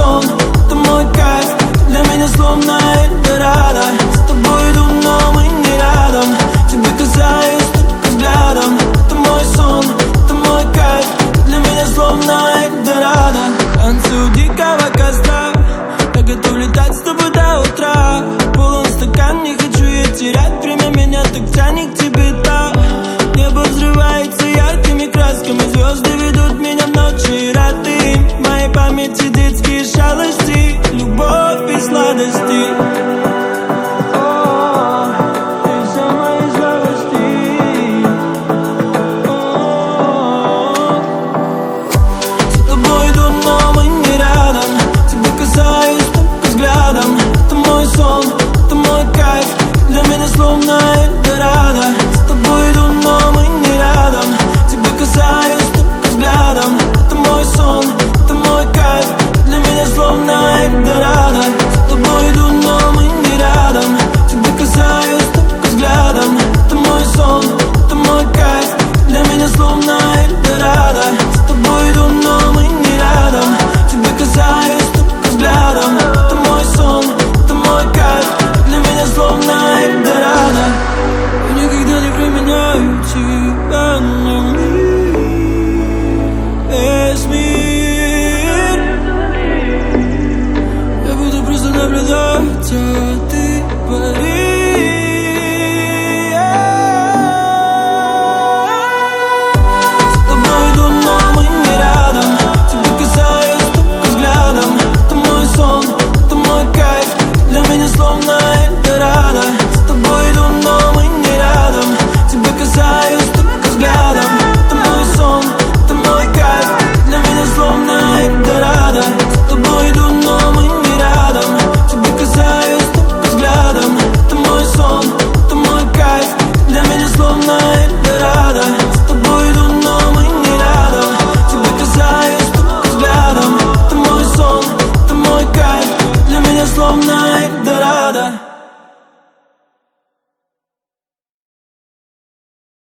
сон, это мой кайф. Для меня словно Эльдорадо. С тобой иду, но мы не рядом. Тебя касаюсь только взглядом. Это мой сон, это мой кайф. Для меня словно Эльдорадо. Танцую у дикого костра. Я готов летать с тобой до утра. Полон стакан, не хочу я терять время. Меня так тянет к тебе так. Небо взрывается яркими красками. Звезды ведут меня в ночи рады. В моей памяти детские шалости, любовь и сладости.